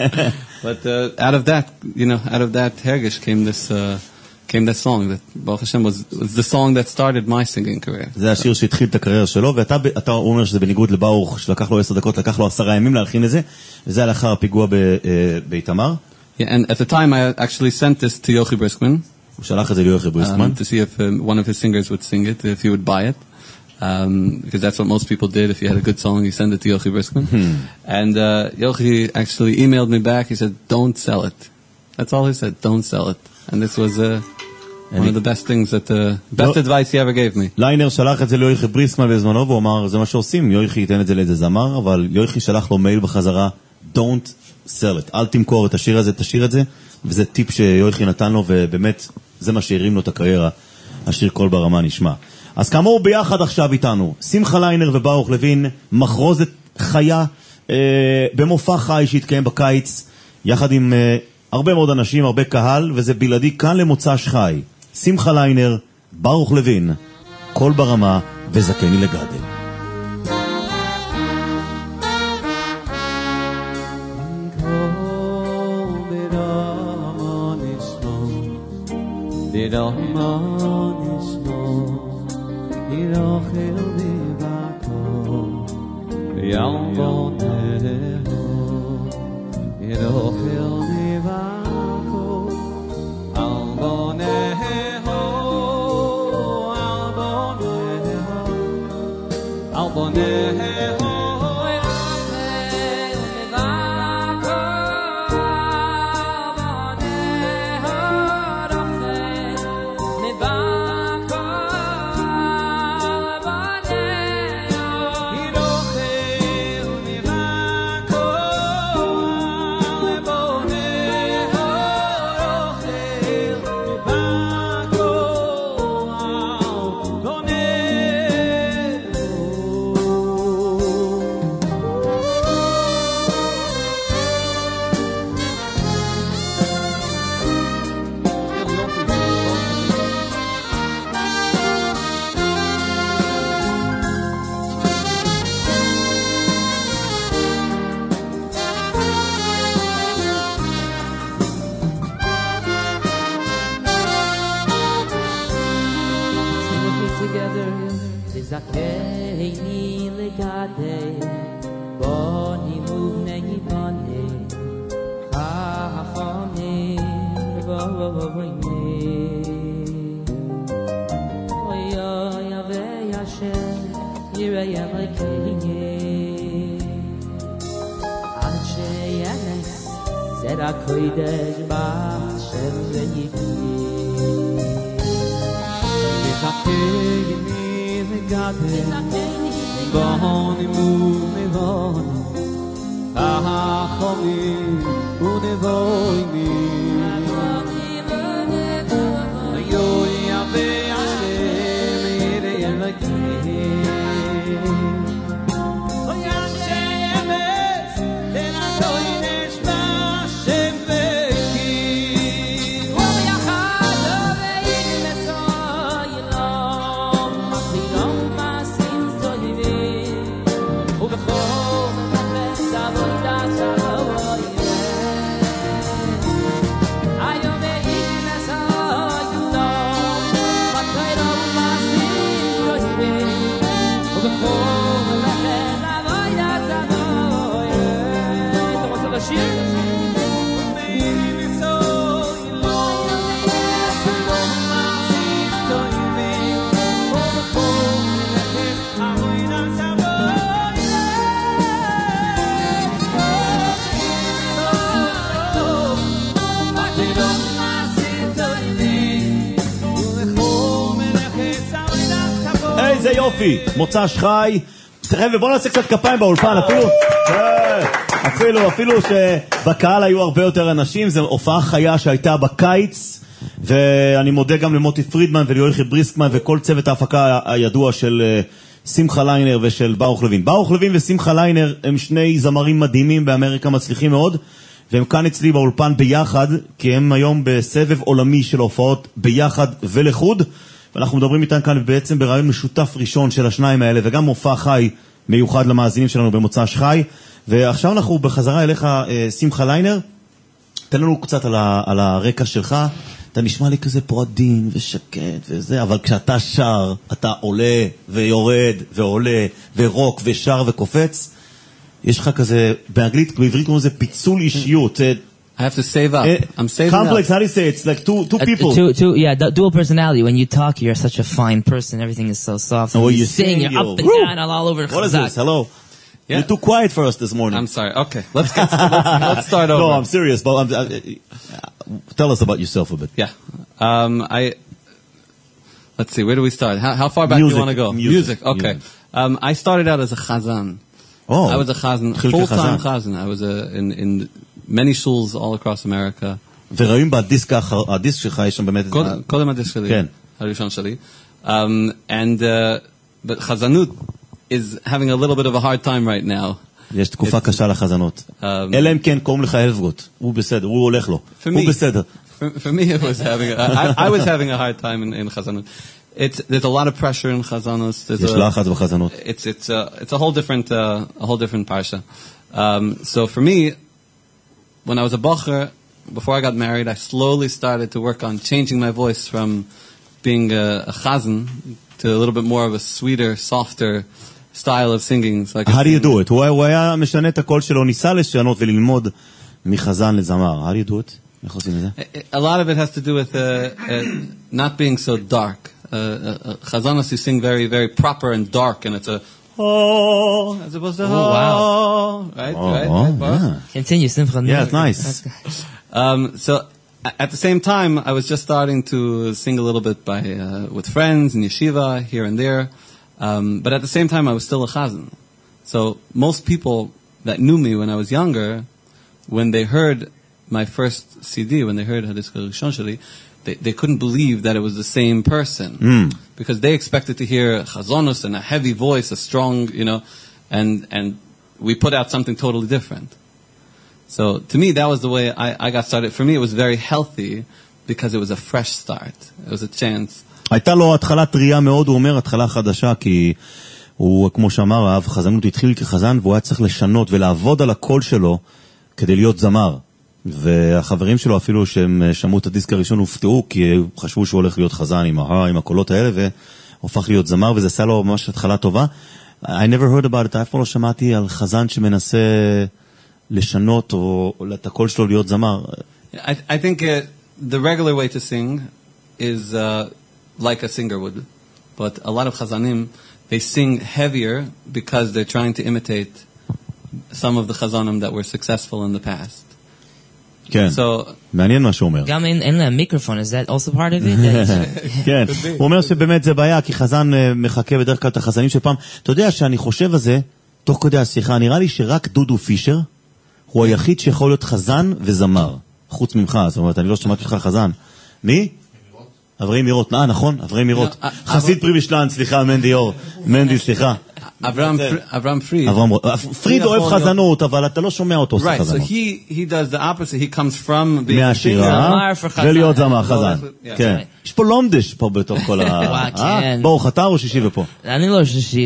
Speaker 18: out of that, out of that hergish came that song that Baruch Hashem was the song that started my singing career.
Speaker 20: זה השיר שהתחיל את הקריירה שלו, ואתה אומר שזה בניגוד לברוך, שלקח לו 10 דקות, לקח לו 10 ימים להלחין את זה, וזה לאחר הפיגוע באיתמר.
Speaker 18: Yeah, and at the time I actually sent this to Yochi Briskman.
Speaker 20: הוא שלח את זה ליוכי בריסקמן.
Speaker 18: To see if one of his singers would sing it, if he would buy it. Because that's what most people did. If you had a good song, you send it to Yochi Briskman. And Yochi actually emailed me back. He said, don't sell it. That's all he said, don't sell it. And this was one of the best things best advice he ever gave me.
Speaker 20: ליינר שלח את זה ליוכי בריסקמן בזמנו, והוא אמר, זה מה שעושים, יוכי ייתן את זה לאיזה זמר, אבל יוכי שלח לו מייל בחזרה, don't sell it. אל תמכור את השיר הזה, תשאיר את זה, וזה טיפ שיוכי נתן לו, ובאמת זה מה שהרים לו את הקריירה, השיר כל ברמה נשמע. אז כאמור ביחד עכשיו איתנו, שמחה ליינר וברוך לוין, מחרוזת חיה במופע חי שהתקיים בקיץ, יחד עם הרבה מאוד אנשים, הרבה קהל, וזה בלעדי כאן למוצ"ש חי. שמחה ליינר, ברוך לוין, כל ברמה וזקני לגדל.
Speaker 19: zakeni legade boni muvne boni ha khani ba oya ya ve ya she yira ya lekeni anche yanes zera koidesh ba shem veyiti zakeni legade boni muvne boni Ahami unevoini Yo yave Hashem ire yelaki O Hashem es Tena koinesh Hashem veki O yachad ovein mesoyilom Machilom masim toivim Ubechom
Speaker 20: איזה יופי, מוצ"ש חי. חבר'ה, בואו נעשה קצת כפיים באולפן, אפילו שבקהל היו הרבה יותר אנשים. זו הופעה חיה שהייתה בקיץ, ואני מודה גם למוטי פרידמן וליואל בריסקמן וכל צוות ההפקה הידוע של שמחה ליינר ושל ברוך לוין. ברוך לוין ושמחה ליינר הם שני זמרים מדהימים באמריקה, מצליחים מאוד, והם כאן אצלי באולפן ביחד, כי הם היום בסבב עולמי של הופעות ביחד ולחוד, ואנחנו מדברים איתן כאן בעצם ברעיון משותף ראשון של השניים האלה, וגם מופע חי מיוחד למאזינים שלנו במוצ"ש חי. ועכשיו אנחנו בחזרה אליך, שמחה ליינר. תן לנו קצת על הרקע שלך. אתה נשמע לי כזה פרודין ושקט וזה, אבל כשאתה שר, אתה עולה ויורד ועולה ורוק ושר וקופץ. יש לך כזה, באנגלית, בעברית כמו זה פיצול אישיות.
Speaker 18: I have to save up. I'm saving
Speaker 20: complex,
Speaker 18: up.
Speaker 20: How do you say it? It's like two people.
Speaker 17: Dual personality. When you talk, you're such a fine person. Everything is so soft. When you sing, you're up and down, all over.
Speaker 20: What is this? Hello. Yeah. You're too quiet for us this morning.
Speaker 18: I'm sorry. Okay, let's start over.
Speaker 20: No, I'm serious. But tell us about yourself a bit.
Speaker 18: Yeah. Let's see. Where do we start? How far back do you want to go? Music. Okay. I started out as a chazan.
Speaker 20: Oh.
Speaker 18: I was a chazan, full-time chazan. I was in many shuls all across America.
Speaker 20: ורואים בדיסק שלך יש שם באמת...
Speaker 18: קודם הדיסק שלי, הראשון שלי. But chazanut is having a little bit of a hard time right now.
Speaker 20: יש תקופה קשה לחזנות. אלא אם כן קוראים לך אלפגוט. הוא בסדר, הוא הולך לו. הוא בסדר.
Speaker 18: For me, it was having... I was having a hard time in chazanut. There's a lot of pressure in chazanos.
Speaker 20: יש לחץ בחזנות.
Speaker 18: It's a whole different parsha. So for me, when I was a bacher, before I got married, I slowly started to work on changing my voice from being a chazan to a little bit more of a sweeter, softer style of singing. So
Speaker 20: How do you do it? הוא היה משנה את הקול שלו, ניסה לשנות וללמוד מחזן לזמר. How do you do it? איך עושים את זה?
Speaker 18: A lot of it has to do with not being so dark. Chazanos, you sing very, very proper and dark, and it's a oh, as opposed to oh, wow. Right?
Speaker 17: Yeah. Continue, Simcha.
Speaker 20: Yeah, it's nice.
Speaker 18: So at the same time, I was just starting to sing a little bit with friends in yeshiva here and there, but at the same time, I was still a chazan. So most people that knew me when I was younger, when they heard my first CD, when they heard Hadisk Rishon Sheli, they couldn't believe that it was the same person. Because they expected to hear chazonos and a heavy voice, a strong, and we put out something totally different. So to me, that was the way I got started. For me, it was very healthy because it was a fresh start. It was a chance.
Speaker 20: הייתה לו התחלה טריה מאוד, הוא אומר, התחלה חדשה, כי הוא, כמו שאמר, האב חזנות התחיל כחזן, והוא היה צריך לשנות ולעבוד על הקול שלו כדי להיות זמר. והחברים שלו אפילו שהם שמעו את הדיסק הראשון הופתעו, כי חשבו שהוא הולך להיות חזן עם הקולות האלה, הופך להיות זמר, וזה עשה לו ממש התחלה טובה. I never heard about it, אף פעם לא שמעתי על חזן שמנסה לשנות או את הקול שלו להיות זמר.
Speaker 18: I think the regular way to sing is like a singer would, but a lot of chazanim, they sing heavier because they're trying to imitate some of the chazanim that were successful in the past.
Speaker 20: כן, מעניין מה שהוא אומר.
Speaker 17: גם אין להם מיקרופון, is that also part of it?
Speaker 20: כן, הוא אומר שבאמת זה בעיה, כי חזן מחכה בדרך כלל את החזנים של פעם. אתה יודע שאני חושב על זה, תוך כדי השיחה, נראה לי שרק דודו פישר הוא היחיד שיכול להיות חזן וזמר, חוץ ממך, זאת אומרת, אני לא שמעתי לך חזן. מי? אברהם מירות, נכון, אברהם מירות. חסיד פריבישלן, סליחה, מנדי, סליחה.
Speaker 18: אברהם פריד.
Speaker 20: פריד אוהב חזנות, אבל אתה לא שומע אותו עושה חזנות.
Speaker 18: Right, so he does the opposite, he comes from being
Speaker 20: מהשירה, ולהיות זמר חזן. כן. יש פה לומדש פה בתוך כל ה... ברוך אתה או שישי ופה?
Speaker 17: אני לא שישי,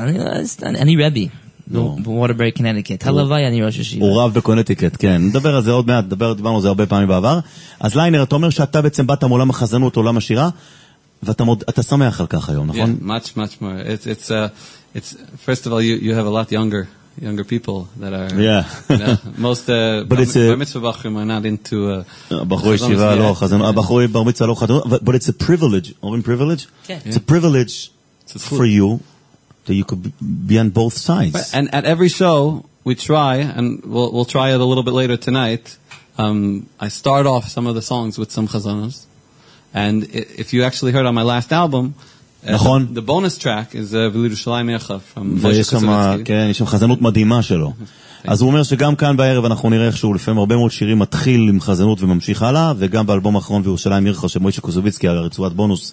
Speaker 17: אני רבי. בווטרברי קונטיקט. הלוואי אני ראש ישיבה.
Speaker 20: הוא רב בקונטיקט, כן. נדבר על זה עוד מעט, דיברנו על זה הרבה פעמים בעבר. אז ליינר, אתה אומר שאתה בעצם באת מעולם החזנות, עולם השירה, ואתה שמח על כך היום, נכון?
Speaker 18: Yeah, much more. It's first of all, you have a lot younger people that are...
Speaker 20: Yeah.
Speaker 18: Most bar mitzvah bachrim are not into...
Speaker 20: בחורי ישיבה לא חזנות, בחורי בר מצווה לא חזנות, but it's a privilege. אומרים privilege? It's a privilege for you. that you could be on both sides.
Speaker 18: And at every show, we try, and we'll try it a little bit later tonight, I start off some of the songs with some chazanos, and if you actually heard on my last album, the bonus track is V'Lirushalayim Echa from Moshe Kusovitsky.
Speaker 20: כן, יש שם חזנות מדהימה שלו. אז הוא אומר שגם כאן בערב אנחנו נראה איך שהוא לפעמים הרבה מאוד שירים מתחיל עם חזנות וממשיך הלאה, וגם באלבום האחרון וירושלים עירך של מוישה קוסוביצקי, הרצועת בונוס,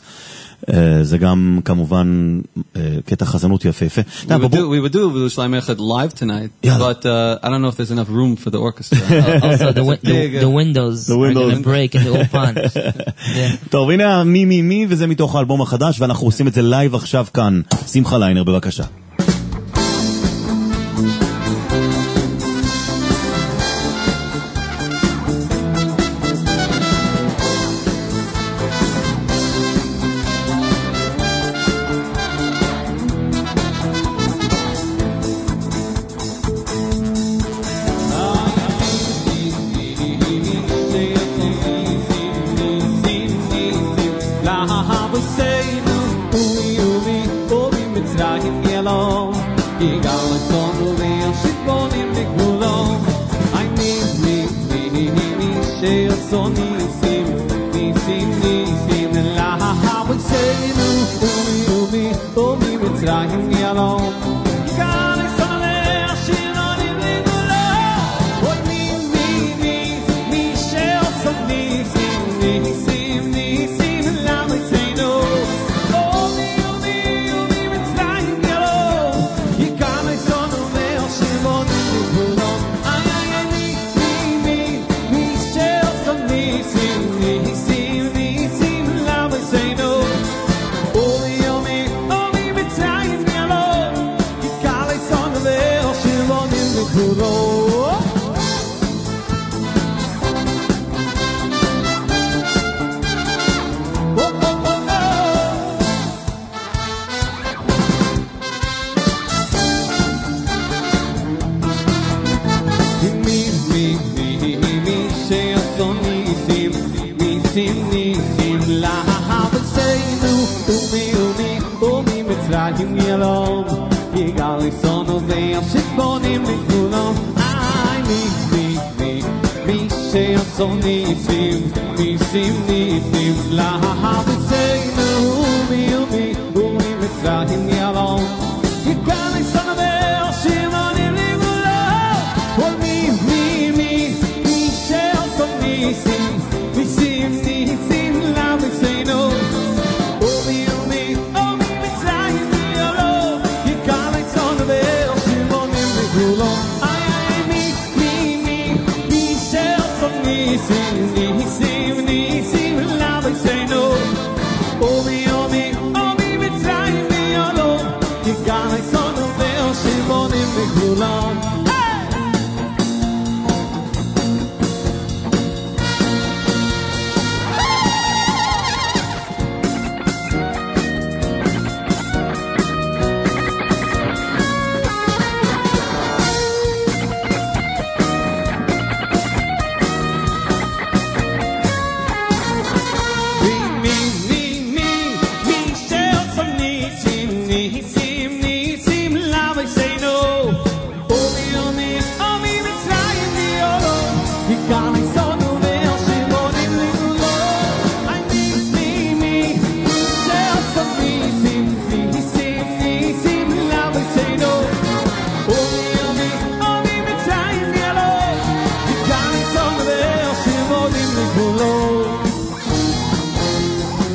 Speaker 20: זה גם כמובן קטע חזנות יפה.
Speaker 18: We would do וירושלים עירך live tonight, but I don't know if there's enough room for the orchestra.
Speaker 17: Also the windows are going to break in the open.
Speaker 20: טוב, הנה מי וזה מתוך האלבום החדש, ואנחנו עושים את זה לייב עכשיו כאן. שמחה ליינר, בבקשה.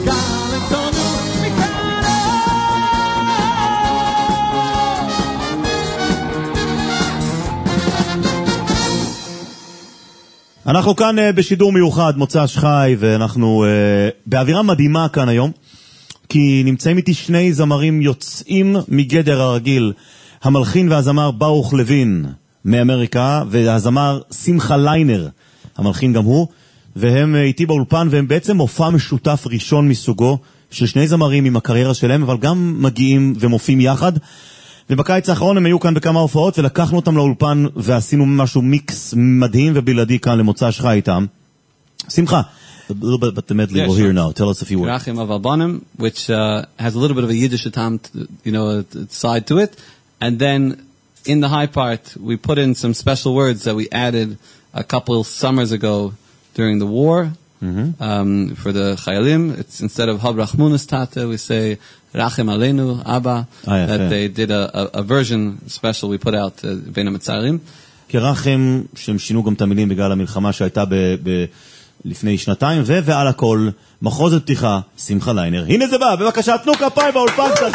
Speaker 20: אנחנו כאן בשידור מיוחד, מוצ"ש חי, ואנחנו באווירה מדהימה כאן היום, כי נמצאים איתי שני זמרים יוצאים מגדר הרגיל, המלחין והזמר ברוך לוין מאמריקה, והזמר שמחה ליינר, המלחין גם הוא, והם איתי באולפן, והם בעצם מופע משותף ראשון מסוגו, של שני זמרים עם הקריירה שלהם, אבל גם מגיעים ומופיעים יחד. ובקיץ האחרון הם היו כאן בכמה הופעות, ולקחנו אותם לאולפן ועשינו משהו מיקס מדהים ובלעדי כאן למוצ"ש חי איתם. שמחה, a little bit about the medley we'll hear now. Tell us a few words.
Speaker 18: Rachim of Albanim, which has a little bit of a Yiddish side to it. And then in the high part, we put in some special words that we added a couple summers ago during the war. For the Chayalim, it's instead of Hab Rachmunas Tate, we say Rachim Aleinu Abba. That they did a version special we put out בין המצערים.
Speaker 20: כי רחם, שהם שינו גם את המילים בגלל המלחמה שהייתה לפני שנתיים, ועל הכל, מחוזת פתיחה, שמחה ליינר. הנה זה בא, בבקשה, תנו כפיים באולפן קצת.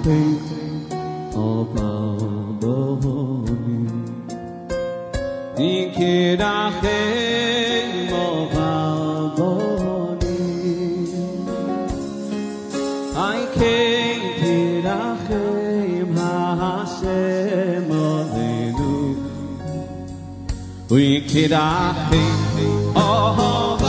Speaker 19: think of Aboni Ikirachem of Aboni I came Kirachem HaShem Aleinu Ikirachem of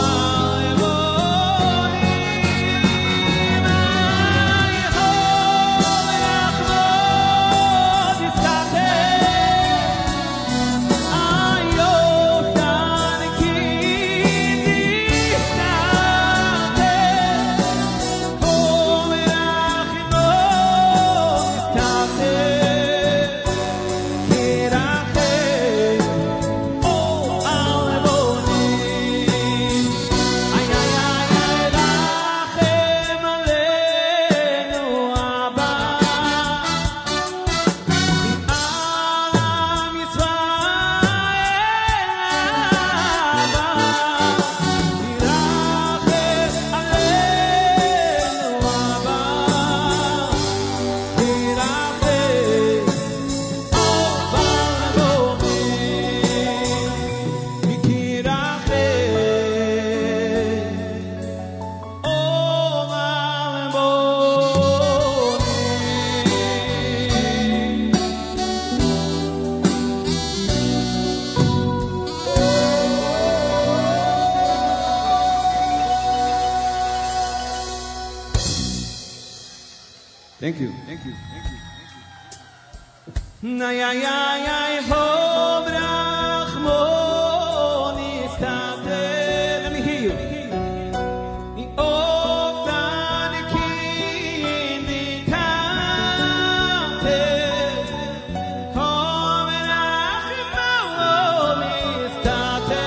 Speaker 19: Thank you. Thank you. Thank you. Na ya ya ya ho brachmoni state. Let me hear you. I oftan kindi kante. Kom brachmoni state.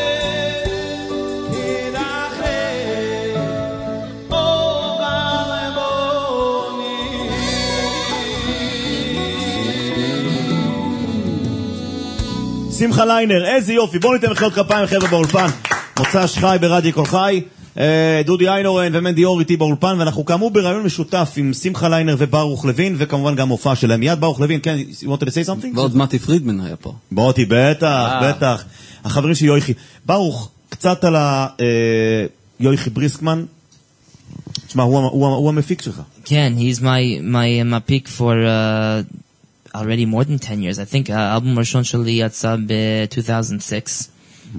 Speaker 20: שמחה ליינר, איזה יופי, בואו ניתן מחיאות כפיים חבר'ה באולפן. מוצ"ש חי ברדיו כל חי, דודי איינורן ומנדי אור איתי באולפן, ואנחנו כאמור ברעיון משותף עם שמחה ליינר וברוך לוין, וכמובן גם מופע שלהם. מיד ברוך לוין, כן, you wanted to say something?
Speaker 18: ועוד מתי פרידמן היה פה.
Speaker 20: בואי, בטח, בטח. החברים של יויכי. ברוך, קצת על יויכי בריסקמן. תשמע, הוא המפיק שלך.
Speaker 17: כן, he's my pick for already more than 10 years. I think album הראשון שלי יצא ב-2006.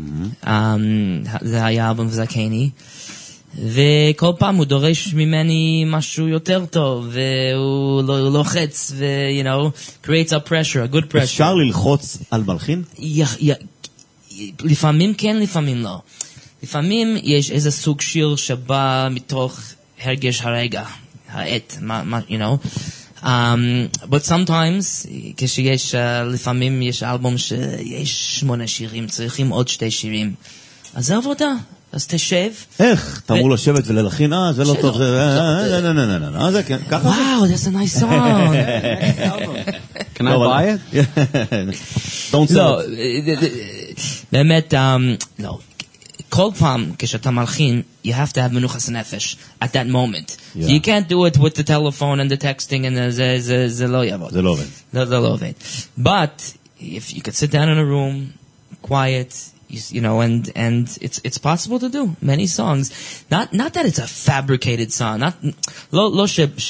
Speaker 17: זה היה אלבום זקני. וכל פעם הוא דורש ממני משהו יותר טוב, והוא לוחץ, you know, creates a pressure, a good pressure.
Speaker 20: אפשר ללחוץ על מלחין?
Speaker 17: לפעמים כן, לפעמים לא. לפעמים יש איזה סוג שיר שבא מתוך הרגש הרגע, העת, you know. But sometimes, כשיש, לפעמים יש אלבום שיש 8 שירים, צריכים עוד 2 שירים. אז זה עבודה, אז תשב.
Speaker 20: איך? אתה אמור לשבת וללחין, זה לא טוב, זה כן, ככה?
Speaker 17: Wow, that's a nice song.
Speaker 18: Can I buy it?
Speaker 20: Don't sell
Speaker 17: לא, באמת, לא. כל פעם כשאתה מלחין, you have to have מנוחס נפש at that moment. Yeah. You can't do it with the telephone and the texting and זה לא יעבוד.
Speaker 20: זה לא עובד.
Speaker 17: זה לא עובד. But if you could sit down in a room, quiet, you know, and it's possible to do many songs. Not that it's a fabricated song. לא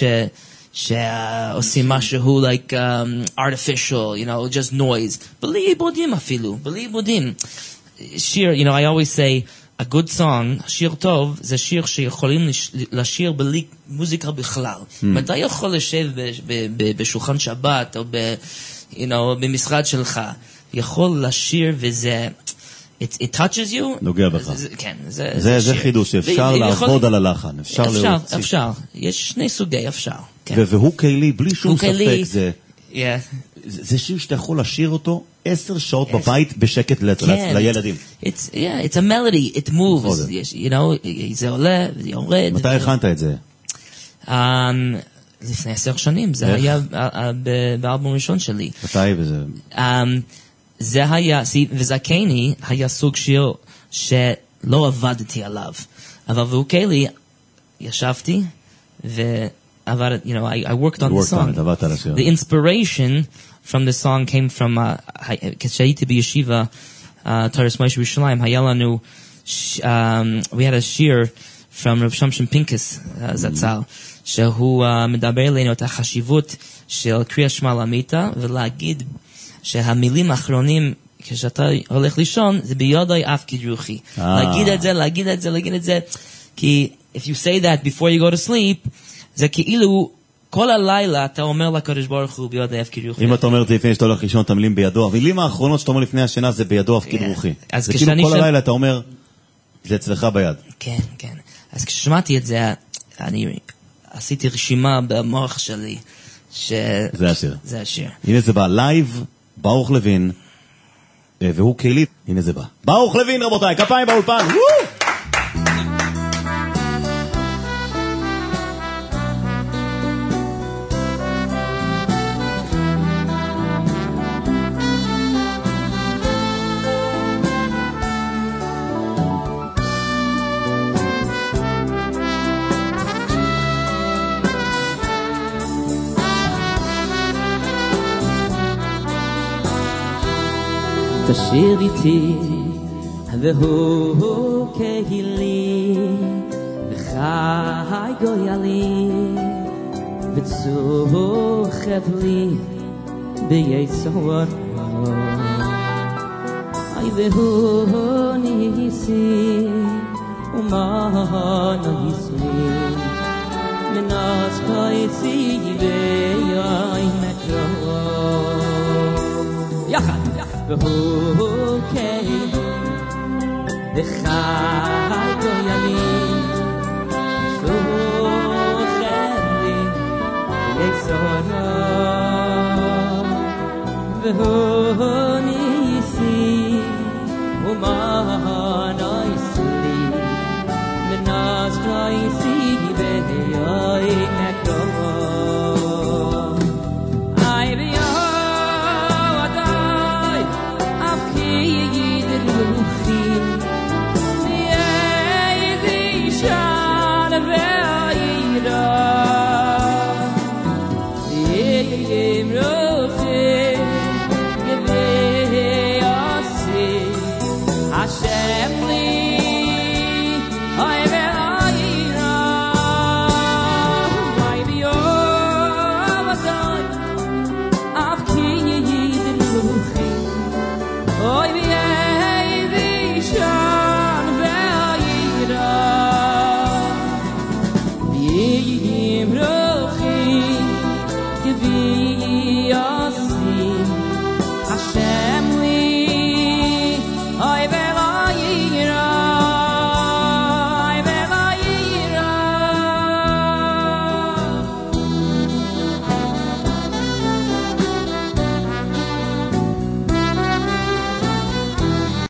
Speaker 17: שעושים משהו like artificial, you know, just noise. בלי עיבודים אפילו, בלי עיבודים. שיר, you know, I always say, a good song, שיר טוב, זה שיר שיכולים לשיר בלי מוזיקה בכלל. מתי יכול לשב בשולחן שבת, או you know, במשרד שלך, יכול לשיר וזה, it touches you.
Speaker 20: נוגע בך.
Speaker 17: כן,
Speaker 20: זה חידוש, אפשר לעבוד על הלחן, אפשר להוציא.
Speaker 17: אפשר, יש 2 סוגי, אפשר.
Speaker 20: והוא קיילי, בלי שום ספק זה.
Speaker 17: זה
Speaker 20: שיר שאתה יכול לשיר אותו 10 שעות בבית בשקט לילדים.
Speaker 17: It's a melody, it moves, you know, זה עולה, זה יורד.
Speaker 20: מתי הכנת את זה?
Speaker 17: לפני 10 שנים, זה היה באלבום ראשון שלי.
Speaker 20: מתי וזה?
Speaker 17: זה היה, וזקני היה סוג שיר שלא עבדתי עליו, אבל והוא קיילי, ישבתי, I worked on the song. The inspiration from the song came from כשהייתי בישיבה Taras Moshe Yerushalayim היה לנו we had a shir from Rav Shamshon Pincus Zatzal שהוא מדבר אלינו את החשיבות של קריאת שמע למיתה ולהגיד שהמילים האחרונים כשאתה הולך לישון זה בידי אפקיד רוחי. להגיד את זה כי if you say that before you go to sleep זה כאילו כל הלילה אתה אומר לקדוש ברוך הוא בידי אפקיד רוחי.
Speaker 20: אם אתה אומר את זה לפני שאתה הולך לישון את המילים בידו, המילים האחרונות שאתה אומר לפני השינה זה בידו אפקיד רוחי. זה כאילו כל הלילה אתה אומר זה אצלך ביד.
Speaker 17: כן. אז כששמעתי את זה אני עשיתי רשימה במוח שלי
Speaker 20: זה השיר. הנה זה בא לייב, ברוך לוין והוא קהילי, הנה זה בא. ברוך לוין רבותיי, כפיים באולפן.
Speaker 19: תשיר איתי והוא קהילי וחי גוילי וצוחב לי ביצור והוא ניסי ומה ניסי מנס קייסי ויי מקרו יחד והוא קהילי וחי גוילי סוחב לי ביצור והוא ניסי ומה ניסי מנס קייסי ויי מקרו be